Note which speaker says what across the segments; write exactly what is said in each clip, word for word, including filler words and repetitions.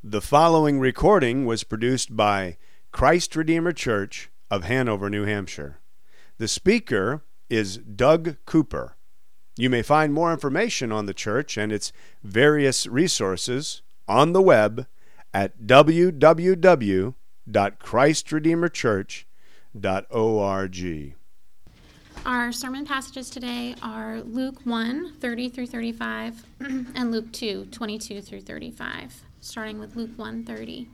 Speaker 1: The following recording was produced by Christ Redeemer Church of Hanover, New Hampshire. The speaker is Doug Cooper. You may find more information on the church and its various resources on the web at w w w dot christ redeemer church dot org.
Speaker 2: Our sermon passages today are Luke one, thirty through thirty-five, and Luke two, twenty-two through thirty-five, starting with Luke one, thirty.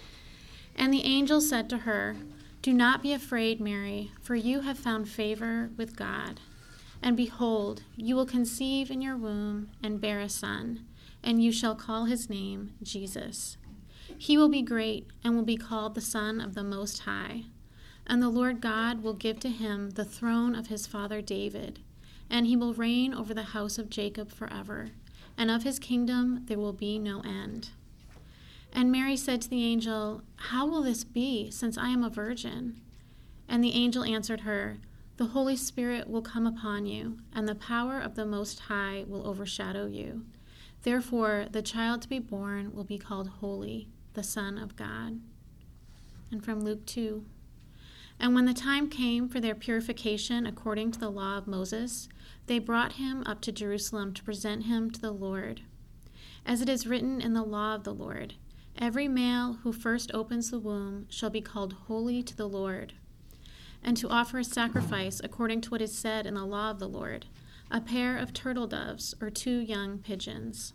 Speaker 2: And the angel said to her, "Do not be afraid, Mary, for you have found favor with God. And behold, you will conceive in your womb and bear a son, and you shall call his name Jesus. He will be great and will be called the Son of the Most High. And the Lord God will give to him the throne of his father David, and he will reign over the house of Jacob forever, and of his kingdom there will be no end." And Mary said to the angel, "How will this be, since I am a virgin?" And the angel answered her, "The Holy Spirit will come upon you, and the power of the Most High will overshadow you. Therefore, the child to be born will be called Holy, the Son of God." And from Luke two. And when the time came for their purification according to the law of Moses, they brought him up to Jerusalem to present him to the Lord. As it is written in the law of the Lord, "Every male who first opens the womb shall be called holy to the Lord." And to offer a sacrifice according to what is said in the law of the Lord, a pair of turtle doves or two young pigeons.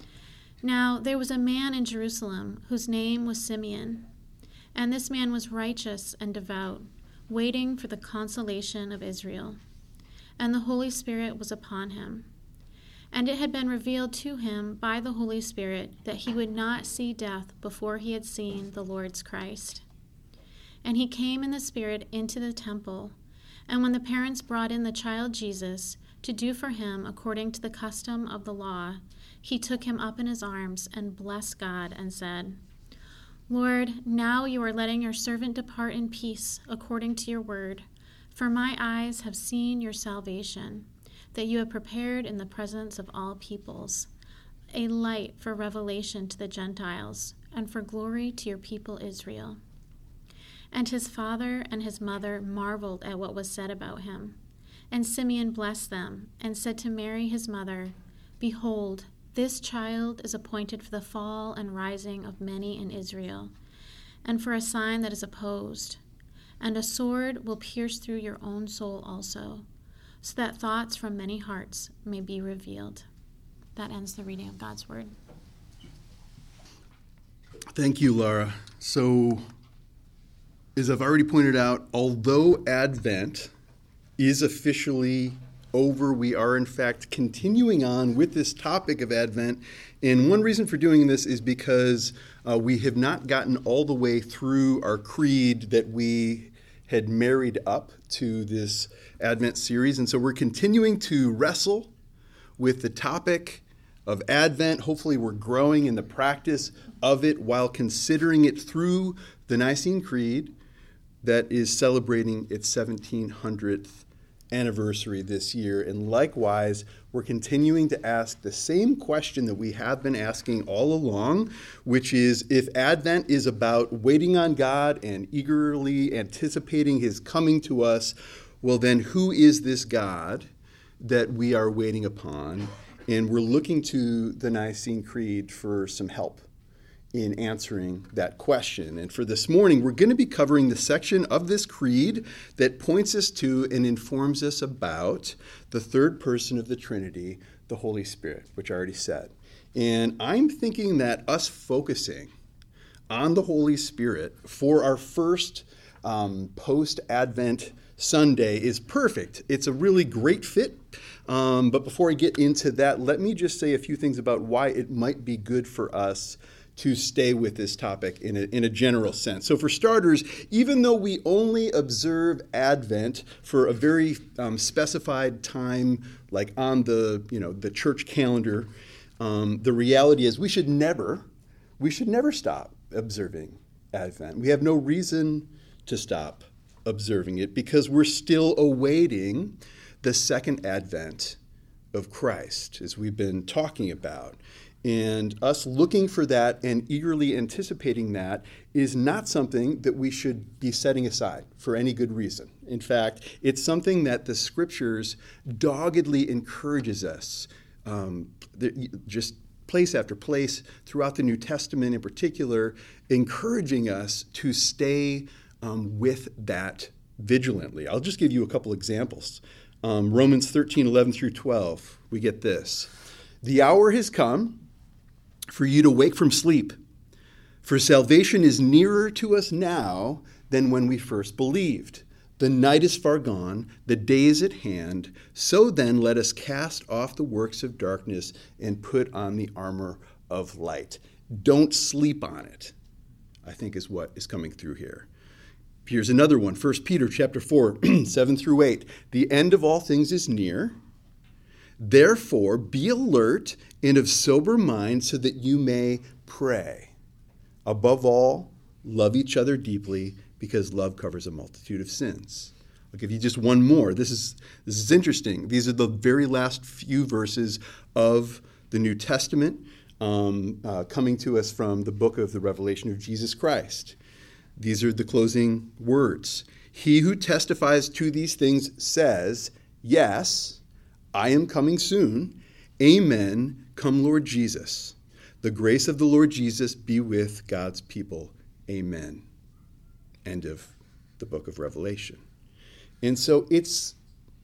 Speaker 2: Now there was a man in Jerusalem whose name was Simeon, and this man was righteous and devout, waiting for the consolation of Israel. And the Holy Spirit was upon him. And it had been revealed to him by the Holy Spirit that he would not see death before he had seen the Lord's Christ. And he came in the Spirit into the temple, and when the parents brought in the child Jesus to do for him according to the custom of the law, he took him up in his arms and blessed God and said, "Lord, now you are letting your servant depart in peace according to your word, for my eyes have seen your salvation, that you have prepared in the presence of all peoples, a light for revelation to the Gentiles, and for glory to your people Israel." And his father and his mother marveled at what was said about him. And Simeon blessed them, and said to Mary his mother, "Behold, this child is appointed for the fall and rising of many in Israel, and for a sign that is opposed. And a sword will pierce through your own soul also, so that thoughts from many hearts may be revealed." That ends the reading of God's word.
Speaker 3: Thank you, Laura. So, as I've already pointed out, although Advent is officially over, we are in fact continuing on with this topic of Advent. And one reason for doing this is because uh, we have not gotten all the way through our creed that we had married up to this Advent series. And so we're continuing to wrestle with the topic of Advent. Hopefully we're growing in the practice of it while considering it through the Nicene Creed that is celebrating its seventeen hundredth anniversary this year. And likewise, we're continuing to ask the same question that we have been asking all along, which is, if Advent is about waiting on God and eagerly anticipating his coming to us, well then who is this God that we are waiting upon? And we're looking to the Nicene Creed for some help in answering that question. And for this morning, we're going to be covering the section of this creed that points us to and informs us about the third person of the Trinity, the Holy Spirit, which I already said. And I'm thinking that us focusing on the Holy Spirit for our first um, post-Advent Sunday is perfect. It's a really great fit. Um, but before I get into that, let me just say a few things about why it might be good for us to stay with this topic in a, in a general sense. So for starters, even though we only observe Advent for a very um, specified time, like on the, you know, the church calendar, um, the reality is we should never, we should never stop observing Advent. We have no reason to stop observing it because we're still awaiting the second advent of Christ, as we've been talking about. And us looking for that and eagerly anticipating that is not something that we should be setting aside for any good reason. In fact, it's something that the Scriptures doggedly encourages us, um, just place after place throughout the New Testament in particular, encouraging us to stay um, with that vigilantly. I'll just give you a couple examples. Um, Romans thirteen, eleven through twelve, we get this. The hour has come for you to wake from sleep, for salvation is nearer to us now than when we first believed. The night is far gone, the day is at hand. So then let us cast off the works of darkness and put on the armor of light. Don't sleep on it, I think is what is coming through here. Here's another one, First Peter chapter four, seven through eight. The end of all things is near. Therefore, be alert and of sober mind so that you may pray. Above all, love each other deeply because love covers a multitude of sins. I'll give you just one more. This is, this is interesting. These are the very last few verses of the New Testament um, uh, coming to us from the book of the Revelation of Jesus Christ. These are the closing words. He who testifies to these things says, yes, I am coming soon. Amen. Come, Lord Jesus. The grace of the Lord Jesus be with God's people. Amen. End of the book of Revelation. And so it's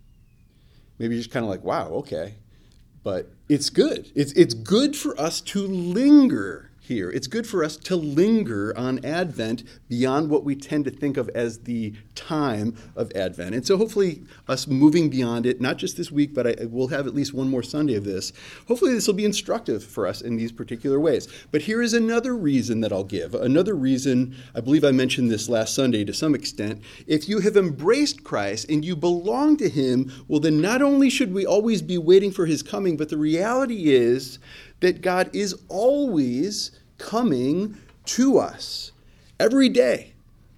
Speaker 3: maybe just kind of like, wow, okay. But it's good. It's, it's good for us to linger here. It's good for us to linger on Advent beyond what we tend to think of as the time of Advent. And so hopefully us moving beyond it, not just this week, but I, we'll have at least one more Sunday of this. Hopefully this will be instructive for us in these particular ways. But here is another reason that I'll give. Another reason, I believe I mentioned this last Sunday to some extent. If you have embraced Christ and you belong to him, well then not only should we always be waiting for his coming, but the reality is that God is always coming to us every day.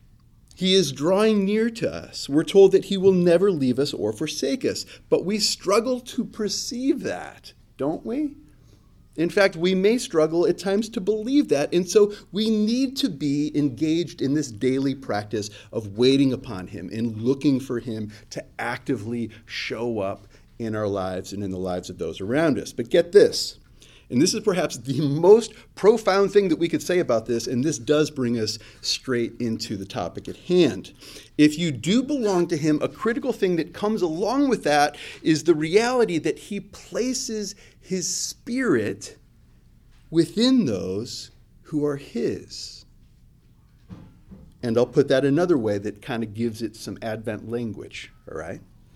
Speaker 3: He is drawing near to us. We're told that he will never leave us or forsake us, but we struggle to perceive that, don't we? In fact, we may struggle at times to believe that, and so we need to be engaged in this daily practice of waiting upon him and looking for him to actively show up in our lives and in the lives of those around us. But get this. And this is perhaps the most profound thing that we could say about this, and this does bring us straight into the topic at hand. If you do belong to him, a critical thing that comes along with that is the reality that he places his Spirit within those who are his. And I'll put that another way that kind of gives it some Advent language, all right?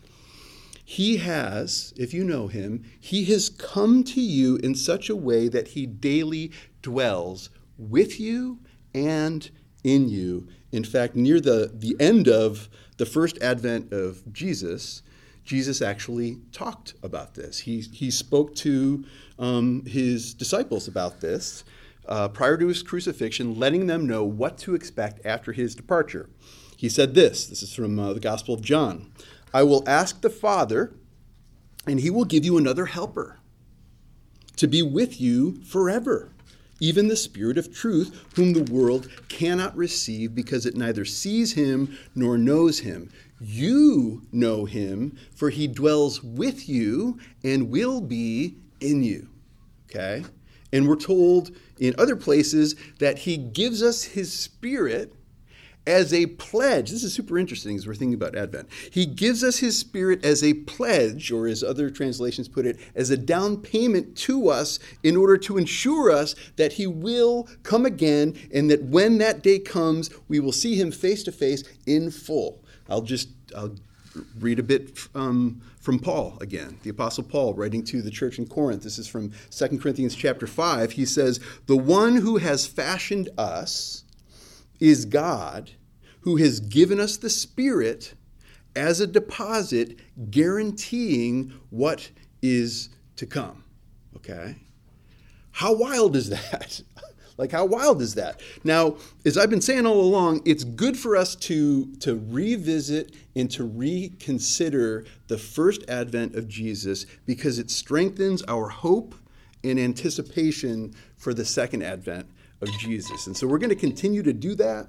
Speaker 3: He has, if you know him, he has come to you in such a way that he daily dwells with you and in you. In fact, near the, the end of the first advent of Jesus, Jesus actually talked about this. He, he spoke to um, his disciples about this uh, prior to his crucifixion, letting them know what to expect after his departure. He said this, this is from uh, the Gospel of John. I will ask the Father, and he will give you another helper to be with you forever, even the Spirit of truth, whom the world cannot receive because it neither sees him nor knows him. You know him, for he dwells with you and will be in you. Okay? And we're told in other places that he gives us his Spirit as a pledge. This is super interesting as we're thinking about Advent. He gives us his Spirit as a pledge, or as other translations put it, as a down payment to us in order to ensure us that he will come again and that when that day comes, we will see him face to face in full. I'll just I'll read a bit um, from Paul again, the Apostle Paul writing to the church in Corinth. This is from Second Corinthians chapter five. He says, "The one who has fashioned us is God, who has given us the Spirit as a deposit, guaranteeing what is to come." Okay? How wild is that? Like, how wild is that? Now, as I've been saying all along, it's good for us to, to revisit and to reconsider the first advent of Jesus because it strengthens our hope in anticipation for the second advent of Jesus. And so we're going to continue to do that.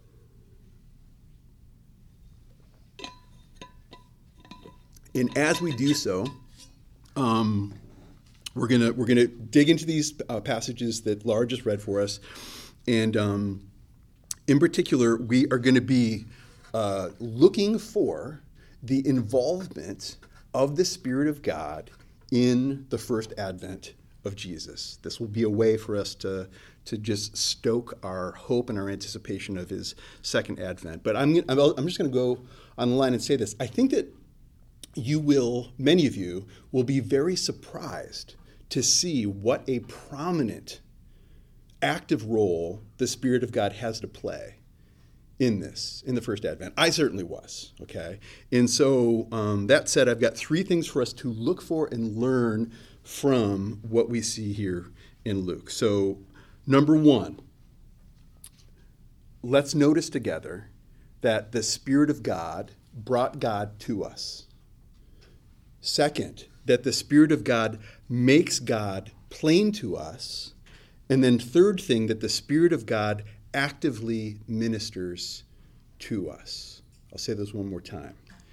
Speaker 3: And as we do so, um, we're gonna we're gonna dig into these uh, passages that Laura just read for us, and um, in particular, we are going to be uh, looking for the involvement of the Spirit of God in the first advent of Jesus. This will be a way for us to to just stoke our hope and our anticipation of his second advent. But I'm I'm just going to go on the line and say this. I think that you will, many of you, will be very surprised to see what a prominent, active role the Spirit of God has to play in this, in the first advent. I certainly was, okay? And so um, that said, I've got three things for us to look for and learn from what we see here in Luke. So number one, let's notice together that the Spirit of God brought God to us. Second, that the Spirit of God makes God plain to us. And then third thing, that the Spirit of God actively ministers to us. I'll say those one more time.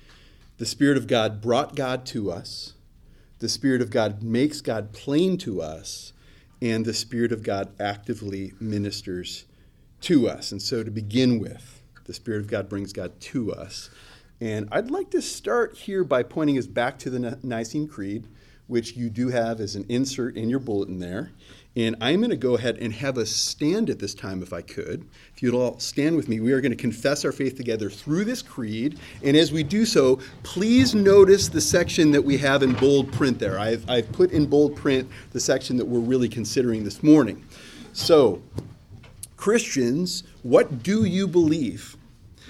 Speaker 3: The Spirit of God brought God to us. The Spirit of God makes God plain to us. And the Spirit of God actively ministers to us. And so to begin with, the Spirit of God brings God to us. And I'd like to start here by pointing us back to the Nicene Creed, which you do have as an insert in your bulletin there. And I'm going to go ahead and have us stand at this time, if I could. If you'd all stand with me, we are going to confess our faith together through this creed. And as we do so, please notice the section that we have in bold print there. I've, I've put in bold print the section that we're really considering this morning. So, Christians, what do you believe?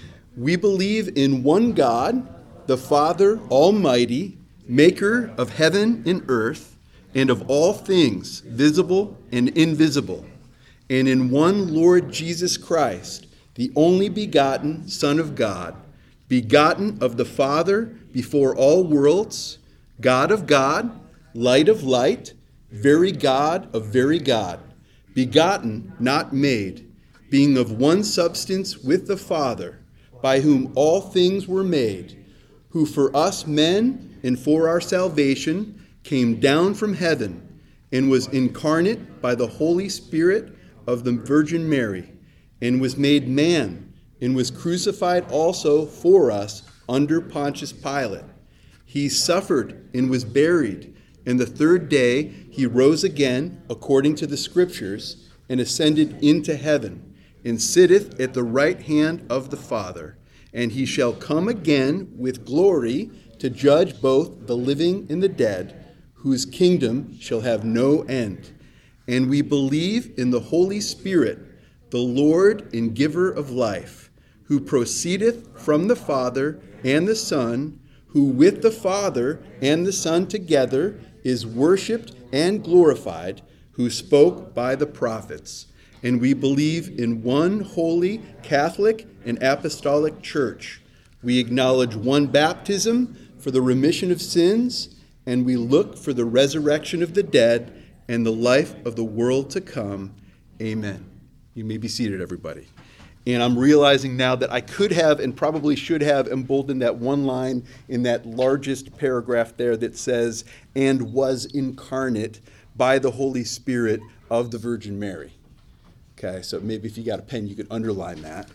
Speaker 3: We believe in one God, the Father Almighty, maker of heaven and earth, and of all things, visible and invisible, and in one Lord Jesus Christ, the only begotten Son of God, begotten of the Father before all worlds, God of God, light of light, very God of very God, begotten, not made, being of one substance with the Father, by whom all things were made, who for us men and for our salvation came down from heaven and was incarnate by the Holy Spirit of the Virgin Mary, and was made man, and was crucified also for us under Pontius Pilate. He suffered and was buried, and the third day he rose again according to the Scriptures, and ascended into heaven, and sitteth at the right hand of the Father, and he shall come again with glory to judge both the living and the dead, whose kingdom shall have no end. And we believe in the Holy Spirit, the Lord and giver of life, who proceedeth from the Father and the Son, who with the Father and the Son together is worshipped and glorified, who spoke by the prophets. And we believe in one holy, Catholic, and apostolic church. We acknowledge one baptism for the remission of sins, and we look for the resurrection of the dead and the life of the world to come. Amen. You may be seated, everybody. And I'm realizing now that I could have and probably should have emboldened that one line in that largest paragraph there that says, and was incarnate by the Holy Spirit of the Virgin Mary. Okay, so maybe if you got a pen, you could underline that.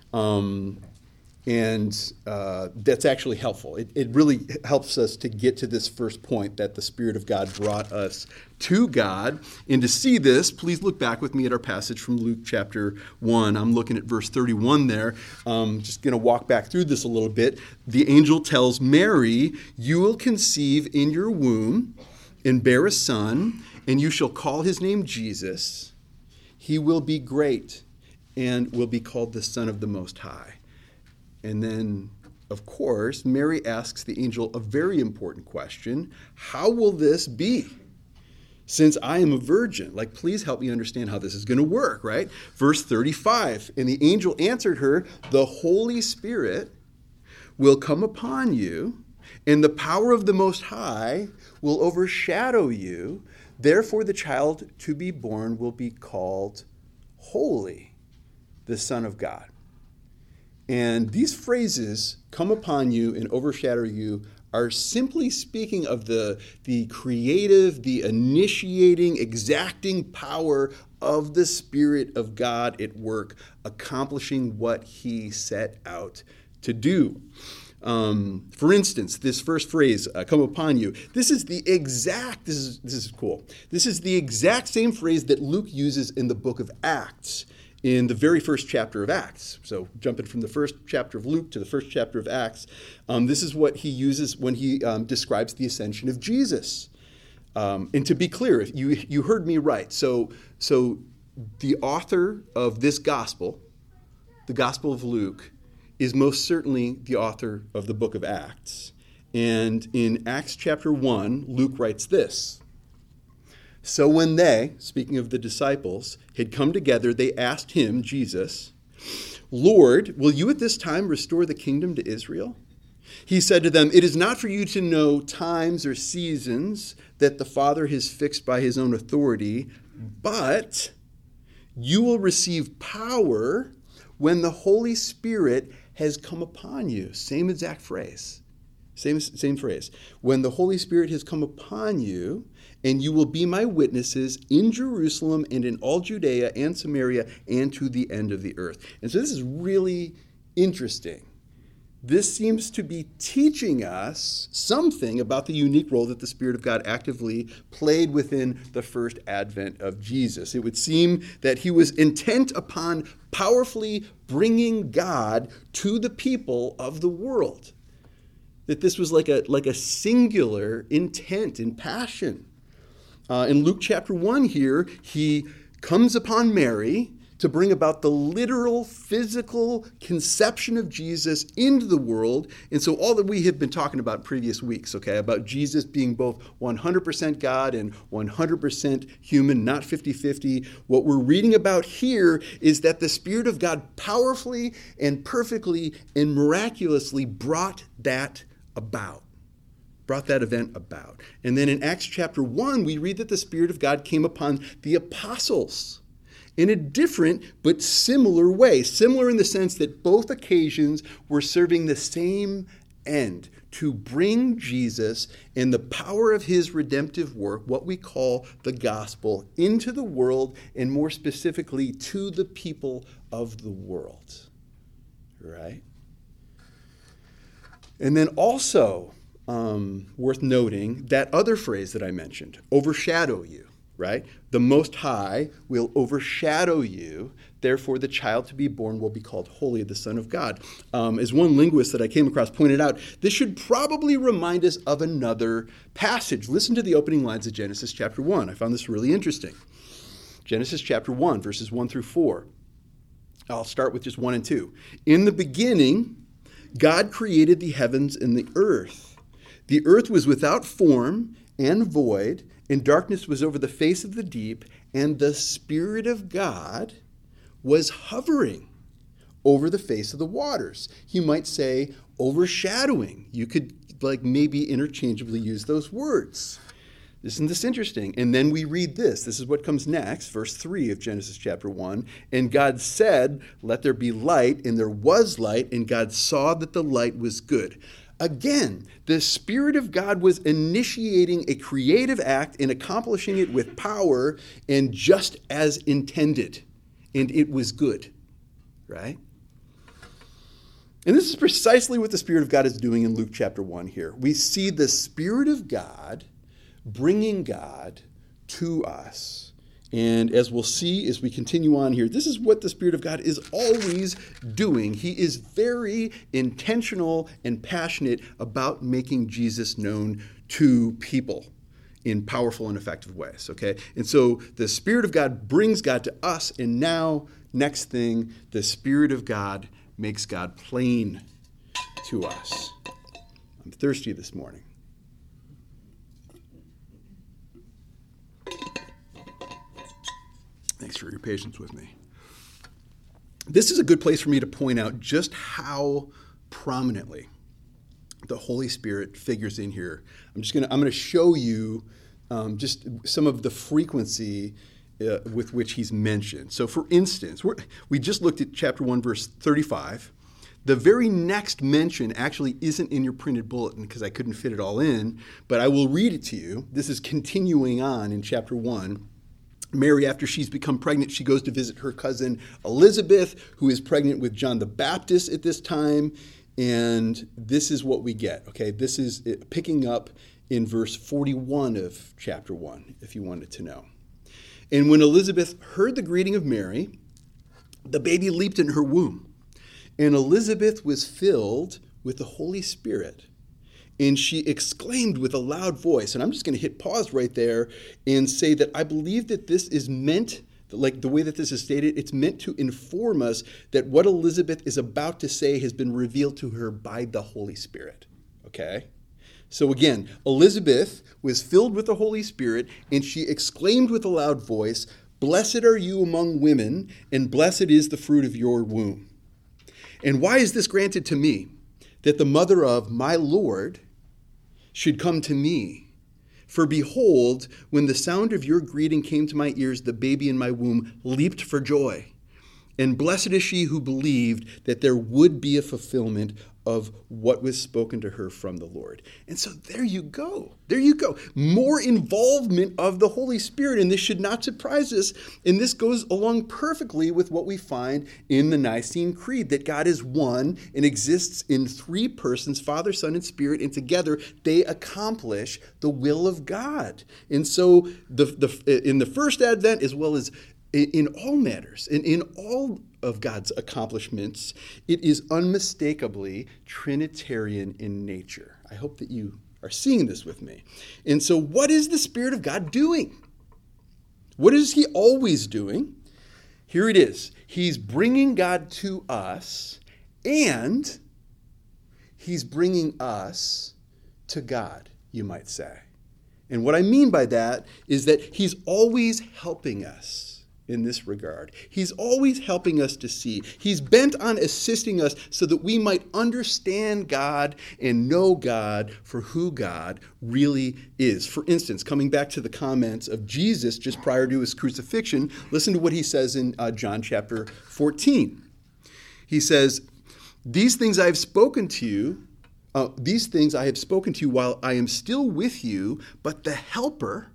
Speaker 3: Um, and uh, that's actually helpful. It, it really helps us to get to this first point that the Spirit of God brought us to God. And to see this, please look back with me at our passage from Luke chapter one. I'm looking at verse thirty-one there. Um, just going to walk back through this a little bit. The angel tells Mary, you will conceive in your womb and bear a son, and you shall call his name Jesus. He will be great and will be called the Son of the Most High. And then, of course, Mary asks the angel a very important question. How will this be? Since I am a virgin. Like, please help me understand how this is going to work, right? Verse thirty-five, and the angel answered her, the Holy Spirit will come upon you, and the power of the Most High will overshadow you. Therefore, the child to be born will be called Holy, the Son of God. And these phrases, come upon you and overshadow you, are simply speaking of the, the creative, the initiating, exacting power of the Spirit of God at work, accomplishing what he set out to do. Um, for instance, this first phrase, uh, come upon you, this is the exact, this is, this is cool, this is the exact same phrase that Luke uses in the book of Acts, in the very first chapter of Acts. So jumping from the first chapter of Luke to the first chapter of Acts, um, this is what he uses when he um, describes the ascension of Jesus. Um, and to be clear, if you you heard me right. So, so the author of this gospel, the Gospel of Luke, is most certainly the author of the book of Acts. And in Acts chapter one, Luke writes this. So when they, speaking of the disciples, had come together, they asked him, Jesus, Lord, will you at this time restore the kingdom to Israel? He said to them, it is not for you to know times or seasons that the Father has fixed by his own authority, but you will receive power when the Holy Spirit has come upon you. Same exact phrase. Same, same phrase. When the Holy Spirit has come upon you, and you will be my witnesses in Jerusalem and in all Judea and Samaria and to the end of the earth. And so this is really interesting. This seems to be teaching us something about the unique role that the Spirit of God actively played within the first advent of Jesus. It would seem that he was intent upon powerfully bringing God to the people of the world. That this was like a, like a singular intent and passion. Uh, in Luke chapter one here, he comes upon Mary to bring about the literal, physical conception of Jesus into the world. And so all that we have been talking about in previous weeks, okay, about Jesus being both one hundred percent God and one hundred percent human, not fifty-fifty, what we're reading about here is that the Spirit of God powerfully and perfectly and miraculously brought that about. Brought that event about. And then in Acts chapter one, we read that the Spirit of God came upon the apostles in a different but similar way. Similar in the sense that both occasions were serving the same end, to bring Jesus and the power of his redemptive work, what we call the gospel, into the world, and more specifically to the people of the world. Right? And then also, Um, worth noting, that other phrase that I mentioned, overshadow you, right? The Most High will overshadow you, therefore the child to be born will be called Holy, the Son of God. Um, as one linguist that I came across pointed out, this should probably remind us of another passage. Listen to the opening lines of Genesis chapter one. I found this really interesting. Genesis chapter one, verses one through four. I'll start with just one and two. In the beginning, God created the heavens and the earth. The earth was without form and void, and darkness was over the face of the deep, and the Spirit of God was hovering over the face of the waters. You might say overshadowing. You could like maybe interchangeably use those words. Isn't this interesting? And then we read this. This is what comes next, verse three of Genesis chapter one. And God said, let there be light, and there was light, and God saw that the light was good. Again, the Spirit of God was initiating a creative act and accomplishing it with power and just as intended. And it was good, right? And this is precisely what the Spirit of God is doing in Luke chapter one here. We see the Spirit of God bringing God to us. And as we'll see as we continue on here, this is what the Spirit of God is always doing. He is very intentional and passionate about making Jesus known to people in powerful and effective ways, okay? And so the Spirit of God brings God to us, and now, next thing, the Spirit of God makes God plain to us. I'm thirsty this morning. Thanks for your patience with me. This is a good place for me to point out just how prominently the Holy Spirit figures in here. I'm just gonna I'm gonna show you um, just some of the frequency uh, with which he's mentioned. So for instance, we're, we just looked at chapter one, verse thirty-five. The very next mention actually isn't in your printed bulletin because I couldn't fit it all in, but I will read it to you. This is continuing on in chapter one. Mary, after she's become pregnant, she goes to visit her cousin Elizabeth, who is pregnant with John the Baptist at this time. And this is what we get, okay? This is picking up in verse forty-one of chapter one, if you wanted to know. And when Elizabeth heard the greeting of Mary, the baby leaped in her womb. And Elizabeth was filled with the Holy Spirit. And she exclaimed with a loud voice, and I'm just going to hit pause right there and say that I believe that this is meant, like the way that this is stated, it's meant to inform us that what Elizabeth is about to say has been revealed to her by the Holy Spirit. Okay? So again, Elizabeth was filled with the Holy Spirit, and she exclaimed with a loud voice, "Blessed are you among women, and blessed is the fruit of your womb." And why is this granted to me, that the mother of my Lord should come to me? For behold, when the sound of your greeting came to my ears, the baby in my womb leaped for joy. And blessed is she who believed that there would be a fulfillment of what was spoken to her from the Lord. And so there you go. There you go. More involvement of the Holy Spirit, and this should not surprise us. And this goes along perfectly with what we find in the Nicene Creed, that God is one and exists in three persons, Father, Son, and Spirit, and together they accomplish the will of God. And so the, the in the first Advent, as well as in, in all matters, in, in all of God's accomplishments, it is unmistakably Trinitarian in nature. I hope that you are seeing this with me. And so what is the Spirit of God doing? What is he always doing? Here it is. He's bringing God to us, and he's bringing us to God, you might say. And what I mean by that is that he's always helping us in this regard. He's always helping us to see. He's bent on assisting us so that we might understand God and know God for who God really is. For instance, coming back to the comments of Jesus just prior to his crucifixion, listen to what he says in uh, John chapter fourteen. He says, "These things I have spoken to you, uh, these things I have spoken to you while I am still with you, but the Helper,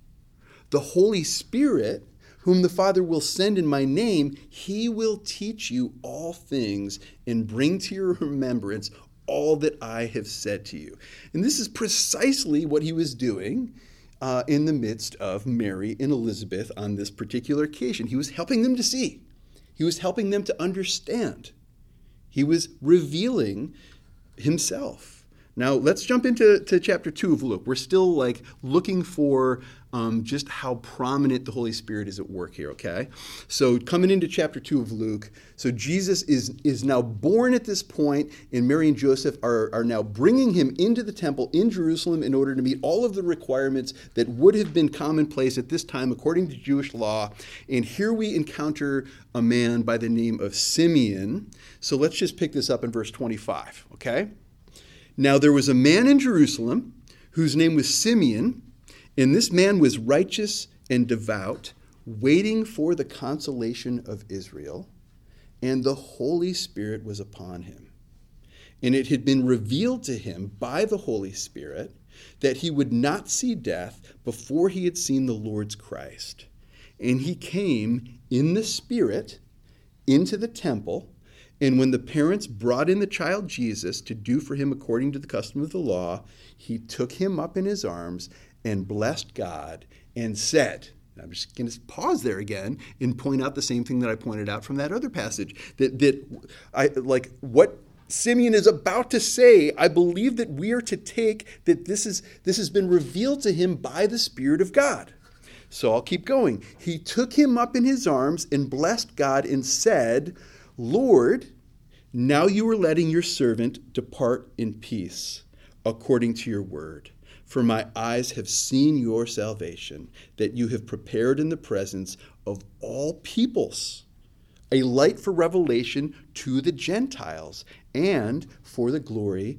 Speaker 3: the Holy Spirit, whom the Father will send in my name, he will teach you all things and bring to your remembrance all that I have said to you." And this is precisely what he was doing uh, in the midst of Mary and Elizabeth on this particular occasion. He was helping them to see. He was helping them to understand. He was revealing himself. Now, let's jump into to chapter two of Luke. We're still like looking for um, just how prominent the Holy Spirit is at work here, okay? So coming into chapter two of Luke, so Jesus is, is now born at this point, and Mary and Joseph are, are now bringing him into the temple in Jerusalem in order to meet all of the requirements that would have been commonplace at this time according to Jewish law. And here we encounter a man by the name of Simeon. So let's just pick this up in verse twenty-five, okay? "Now there was a man in Jerusalem whose name was Simeon, and this man was righteous and devout, waiting for the consolation of Israel, and the Holy Spirit was upon him. And it had been revealed to him by the Holy Spirit that he would not see death before he had seen the Lord's Christ. And he came in the Spirit into the temple. And when the parents brought in the child Jesus to do for him according to the custom of the law, he took him up in his arms and blessed God and said," and I'm just going to pause there again and point out the same thing that I pointed out from that other passage, that, that I like what Simeon is about to say. I believe that we are to take that this is this has been revealed to him by the Spirit of God. So I'll keep going. "He took him up in his arms and blessed God and said, 'Lord, now you are letting your servant depart in peace, according to your word. For my eyes have seen your salvation, that you have prepared in the presence of all peoples, a light for revelation to the Gentiles, and for the glory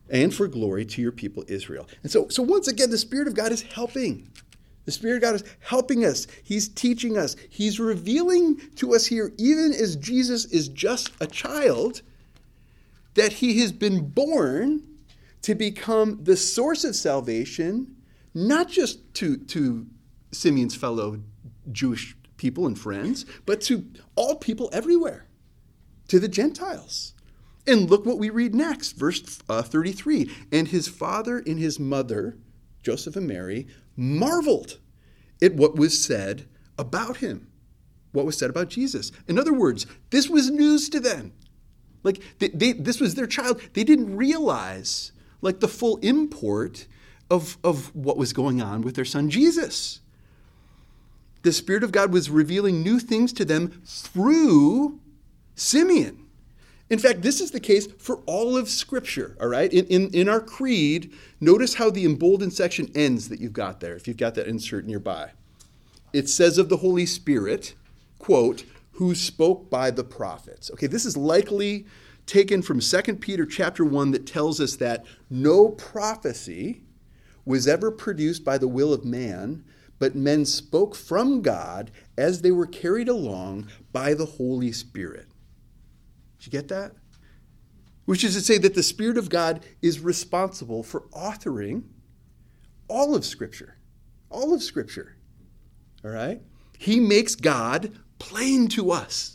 Speaker 3: and for glory to your people Israel. And so, so once again, the Spirit of God is helping. The Spirit of God is helping us. He's teaching us. He's revealing to us here, even as Jesus is just a child, that he has been born to become the source of salvation, not just to, to Simeon's fellow Jewish people and friends, but to all people everywhere, to the Gentiles. And look what we read next, verse uh, thirty-three. And his father and his mother, Joseph and Mary, marveled at what was said about him, what was said about Jesus. In other words, this was news to them. Like, they, they, this was their child. They didn't realize, like, the full import of, of what was going on with their son Jesus. The Spirit of God was revealing new things to them through Simeon. In fact, this is the case for all of Scripture, all right? In, in, in our creed, notice how the emboldened section ends that you've got there, if you've got that insert nearby. It says of the Holy Spirit, quote, who spoke by the prophets. Okay, this is likely taken from Second Peter chapter one that tells us that no prophecy was ever produced by the will of man, but men spoke from God as they were carried along by the Holy Spirit. Did you get that? Which is to say that the Spirit of God is responsible for authoring all of Scripture. All of Scripture. All right? He makes God plain to us.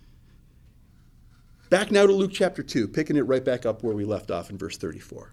Speaker 3: Back now to Luke chapter two, picking it right back up where we left off in verse thirty-four.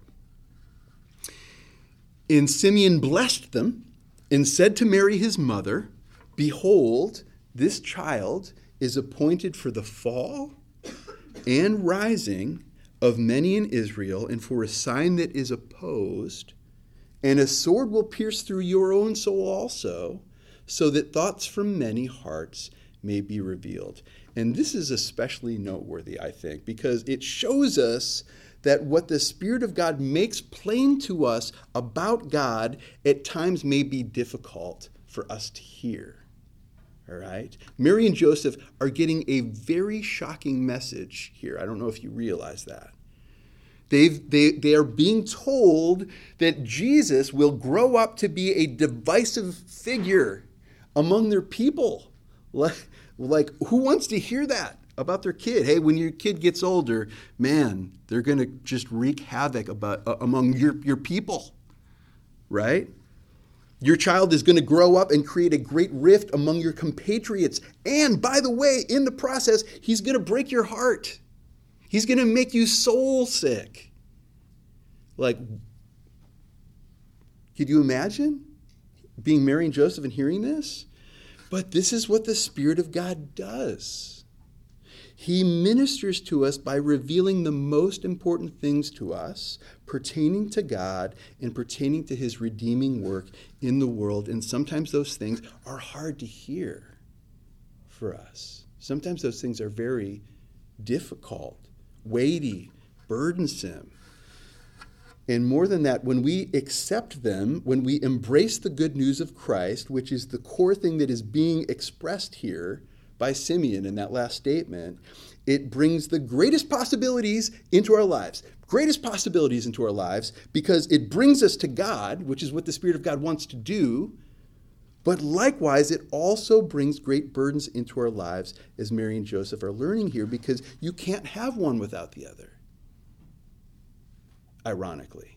Speaker 3: And Simeon blessed them and said to Mary his mother, behold, this child is appointed for the fall and rising of many in Israel, and for a sign that is opposed, and a sword will pierce through your own soul also, so that thoughts from many hearts may be revealed. And this is especially noteworthy, I think, because it shows us that what the Spirit of God makes plain to us about God at times may be difficult for us to hear. All right? Mary and Joseph are getting a very shocking message here. I don't know if you realize that. They've, they, they are being told that Jesus will grow up to be a divisive figure among their people. Like, like, who wants to hear that about their kid? Hey, when your kid gets older, man, they're going to just wreak havoc about uh, among your, your people, right? Your child is going to grow up and create a great rift among your compatriots. And by the way, in the process, he's going to break your heart. He's going to make you soul sick. Like, could you imagine being Mary and Joseph and hearing this? But this is what the Spirit of God does. He ministers to us by revealing the most important things to us pertaining to God and pertaining to his redeeming work in the world. And sometimes those things are hard to hear for us. Sometimes those things are very difficult, weighty, burdensome. And more than that, when we accept them, when we embrace the good news of Christ, which is the core thing that is being expressed here by Simeon in that last statement, it brings the greatest possibilities into our lives. Greatest possibilities into our lives because it brings us to God, which is what the Spirit of God wants to do. But likewise, it also brings great burdens into our lives, as Mary and Joseph are learning here, because you can't have one without the other. Ironically.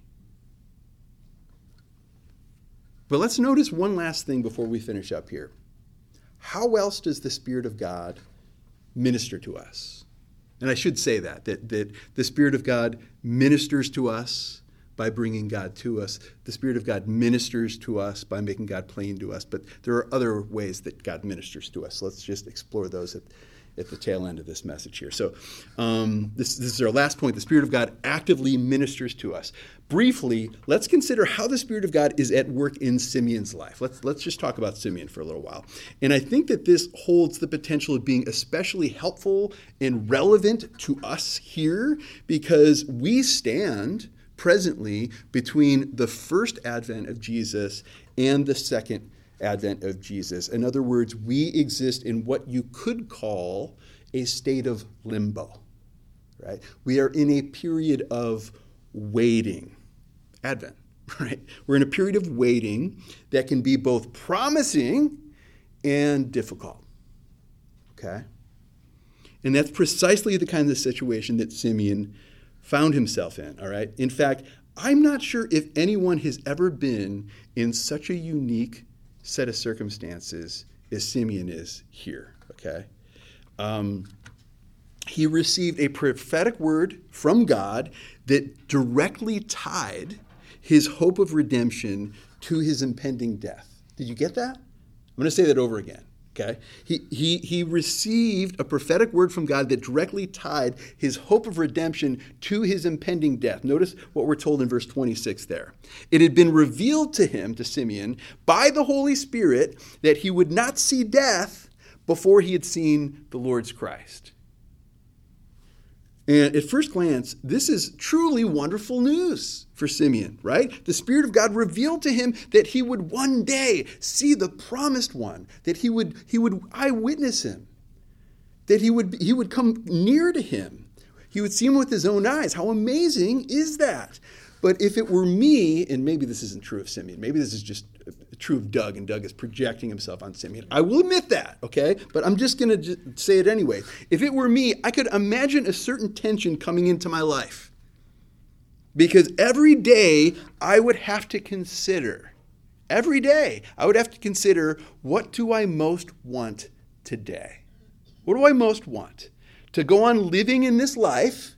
Speaker 3: But let's notice one last thing before we finish up here. How else does the Spirit of God minister to us? And I should say that, that, that the Spirit of God ministers to us by bringing God to us. The Spirit of God ministers to us by making God plain to us. But there are other ways that God ministers to us. Let's just explore those at at the tail end of this message here. So um, this, this is our last point. The Spirit of God actively ministers to us. Briefly, let's consider how the Spirit of God is at work in Simeon's life. Let's, let's just talk about Simeon for a little while. And I think that this holds the potential of being especially helpful and relevant to us here because we stand presently between the first advent of Jesus and the second advent of Jesus. In other words, we exist in what you could call a state of limbo, right? We are in a period of waiting. Advent, right? We're in a period of waiting that can be both promising and difficult. Okay? And that's precisely the kind of situation that Simeon found himself in, all right? In fact, I'm not sure if anyone has ever been in such a unique set of circumstances as Simeon is here, okay? Um, he received a prophetic word from God that directly tied his hope of redemption to his impending death. Did you get that? I'm going to say that over again. Okay? He, he, he received a prophetic word from God that directly tied his hope of redemption to his impending death. Notice what we're told in verse twenty-six there. It had been revealed to him, to Simeon, by the Holy Spirit that he would not see death before he had seen the Lord's Christ. And at first glance, this is truly wonderful news for Simeon, right? The Spirit of God revealed to him that he would one day see the promised one, that he would he would eyewitness him, that he would he would come near to him. He would see him with his own eyes. How amazing is that? But if it were me, and maybe this isn't true of Simeon, maybe this is just true of Doug, and Doug is projecting himself on Simeon. I will admit that, okay? But I'm just going to say it anyway. If it were me, I could imagine a certain tension coming into my life. Because every day I would have to consider, every day I would have to consider, what do I most want today? What do I most want? To go on living in this life,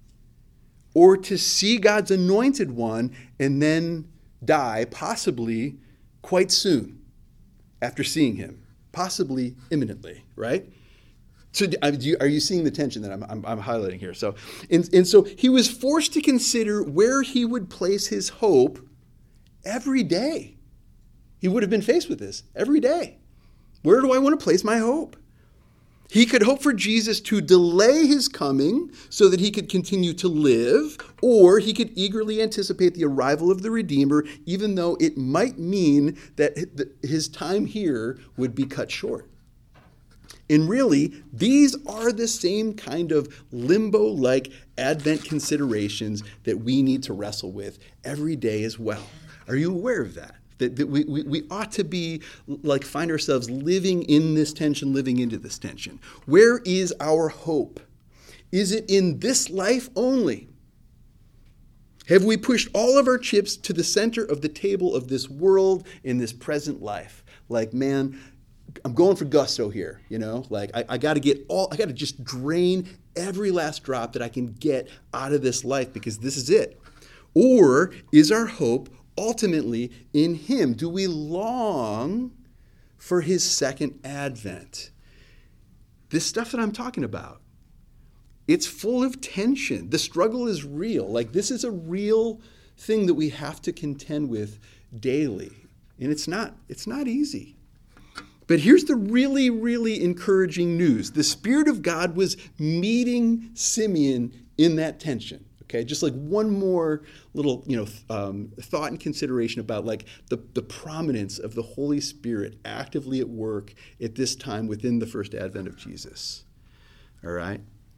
Speaker 3: or to see God's anointed one and then die, possibly quite soon after seeing him, possibly imminently, right? So are you seeing the tension that I'm, I'm, I'm highlighting here? So, and, and so he was forced to consider where he would place his hope every day. He would have been faced with this every day. Where do I want to place my hope? He could hope for Jesus to delay his coming so that he could continue to live, or he could eagerly anticipate the arrival of the Redeemer, even though it might mean that his time here would be cut short. And really, these are the same kind of limbo-like Advent considerations that we need to wrestle with every day as well. Are you aware of that? That, that we, we, we ought to be, like, find ourselves living in this tension, living into this tension. Where is our hope? Is it in this life only? Have we pushed all of our chips to the center of the table of this world in this present life? Like, man, I'm going for gusto here, you know? Like, I, I got to get all, I got to just drain every last drop that I can get out of this life because this is it. Or is our hope ultimately in him? Do we long for his second advent? This stuff that I'm talking about, it's full of tension. The struggle is real. Like, this is a real thing that we have to contend with daily. And it's not, it's not easy. But here's the really, really encouraging news. The Spirit of God was meeting Simeon in that tension. Okay, just like one more little, you know, um, thought and consideration about like the, the prominence of the Holy Spirit actively at work at this time within the first advent of Jesus. All right?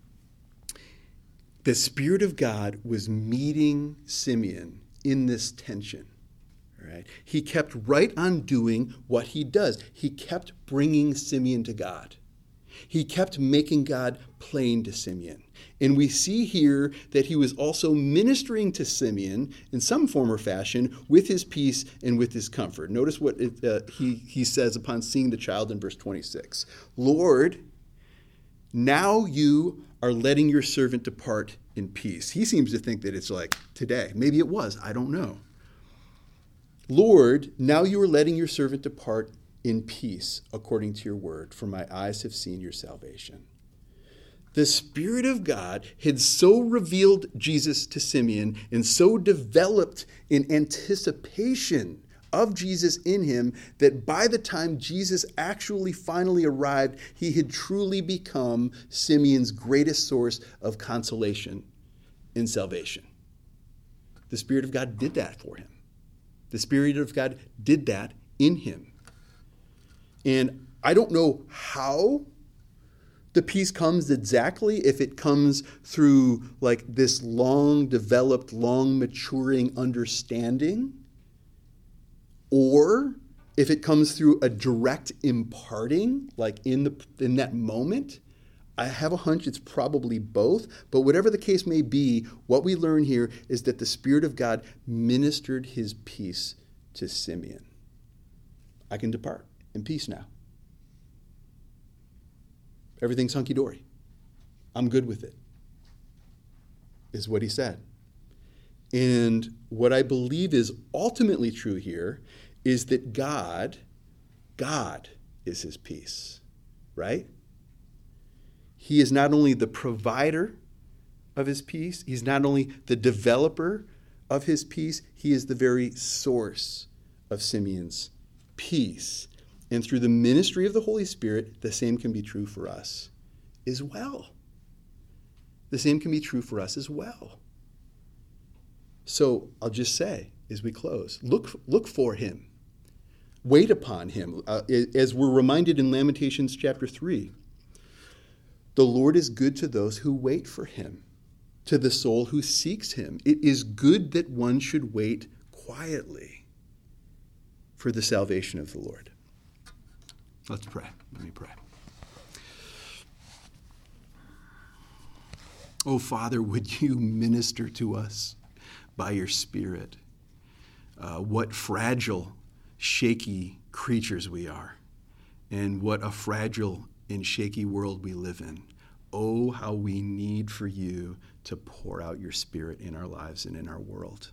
Speaker 3: The Spirit of God was meeting Simeon in this tension. All right? He kept right on doing what he does. He kept bringing Simeon to God. He kept making God plain to Simeon. And we see here that he was also ministering to Simeon in some form or fashion with his peace and with his comfort. Notice what it, uh, he, he says upon seeing the child in verse twenty-six. Lord, now you are letting your servant depart in peace. He seems to think that it's like today. Maybe it was. I don't know. Lord, now you are letting your servant depart in peace according to your word, for my eyes have seen your salvation. The Spirit of God had so revealed Jesus to Simeon and so developed in anticipation of Jesus in him that by the time Jesus actually finally arrived, he had truly become Simeon's greatest source of consolation and salvation. The Spirit of God did that for him. The Spirit of God did that in him. And I don't know how the peace comes exactly if it comes through like this long developed, long maturing understanding, or if it comes through a direct imparting, like in the in that moment. I have a hunch it's probably both, but whatever the case may be, what we learn here is that the Spirit of God ministered his peace to Simeon. I can depart in peace now. Everything's hunky-dory. I'm good with it, is what he said. And what I believe is ultimately true here is that God, God is his peace, right? He is not only the provider of his peace, he's not only the developer of his peace, he is the very source of Simeon's peace. And through the ministry of the Holy Spirit, the same can be true for us as well. The same can be true for us as well. So I'll just say, as we close, look, look for him. Wait upon him. Uh, as we're reminded in Lamentations chapter three, the Lord is good to those who wait for him, to the soul who seeks him. It is good that one should wait quietly for the salvation of the Lord. Let's pray. Let me pray. Oh, Father, would you minister to us by your Spirit? Uh, what fragile, shaky creatures we are, and what a fragile and shaky world we live in. Oh, how we need for you to pour out your Spirit in our lives and in our world.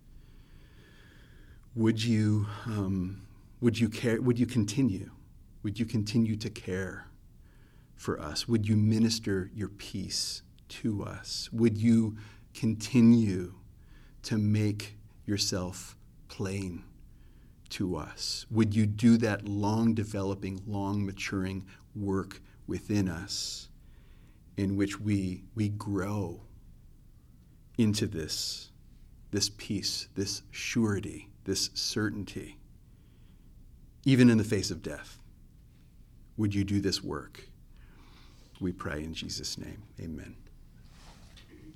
Speaker 3: Would you, um, would you care? Would you continue? Would you continue to care for us? Would you minister your peace to us? Would you continue to make yourself plain to us? Would you do that long developing, long maturing work within us in which we we grow into this, this peace, this surety, this certainty, even in the face of death? Would you do this work? We pray in Jesus' name. Amen.